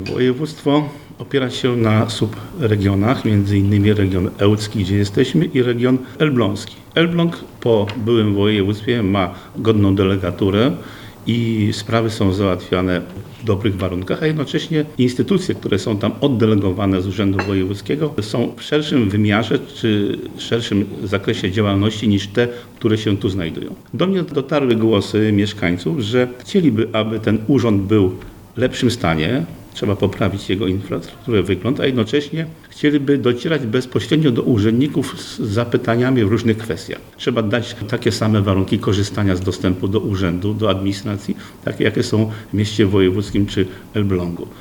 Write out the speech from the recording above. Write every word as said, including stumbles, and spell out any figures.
Województwo opiera się na subregionach, między innymi region ełcki, gdzie jesteśmy, i region elbląski. Elbląg po byłym województwie ma godną delegaturę i sprawy są załatwiane w dobrych warunkach, a jednocześnie instytucje, które są tam oddelegowane z Urzędu Wojewódzkiego, są w szerszym wymiarze czy szerszym zakresie działalności niż te, które się tu znajdują. Do mnie dotarły głosy mieszkańców, że chcieliby, aby ten urząd był w lepszym stanie. Trzeba poprawić jego infrastrukturę, wygląd, a jednocześnie chcieliby docierać bezpośrednio do urzędników z zapytaniami w różnych kwestiach. Trzeba dać takie same warunki korzystania z dostępu do urzędu, do administracji, takie jakie są w mieście wojewódzkim czy Elblągu.